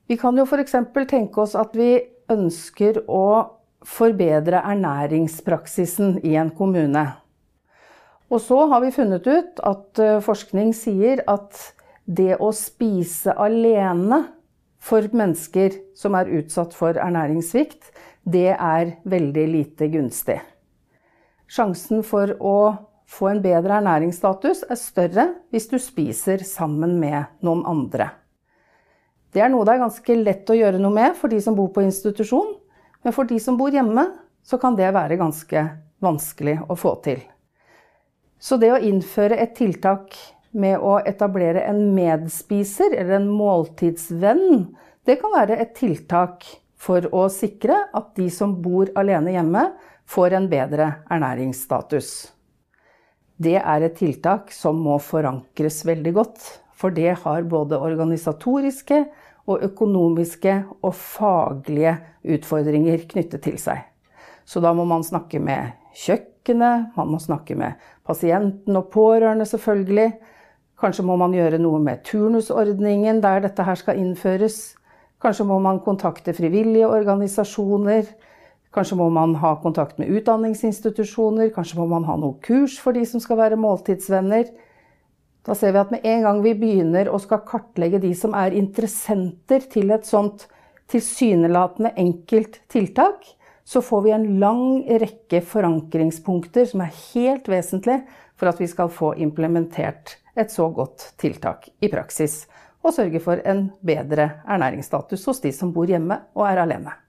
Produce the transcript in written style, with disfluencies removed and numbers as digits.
Vi kan jo for eksempel tenke oss at vi ønsker å forbedre ernæringspraksisen i en kommune. Og så har vi funnet ut at forskning sier at det å spise alene for mennesker som er utsatt for ernæringssvikt, det er veldig lite gunstig. Sjansen for å få en bedre ernæringsstatus er større hvis du spiser sammen med noen andre. Det er noe det er ganske lett å gjøre noe med for de som bor på institusjon, men for de som bor hjemme, så kan det være ganske vanskelig å få til. Så det å innføre et tiltak med å etablere en medspiser eller en måltidsvenn, det kan være et tiltak for å sikre at de som bor alene hjemme får en bedre ernæringsstatus. Det er et tiltak som må forankres veldig godt, for det har både organisatoriske og økonomiske og faglige utfordringer knyttet til seg. Så da må man snakke med kjøkkenet, man må snakke med pasienten og pårørende selvfølgelig. Kanskje må man gjøre noe med turnusordningen der dette her skal innføres. Kanskje må man kontakte frivillige organisasjoner. Kanskje må man ha kontakt med utdanningsinstitusjoner. Kanskje må man ha noe kurs for de som skal være måltidsvenner. Da ser vi at med en gang vi begynner å skal kartlegge de som er interessenter til et sånt tilsynelatende enkelt tiltak, så får vi en lang rekke forankringspunkter som er helt vesentlig for at vi skal få implementert et så godt tiltak i praksis, og sørge for en bedre ernæringsstatus hos de som bor hjemme og er alene.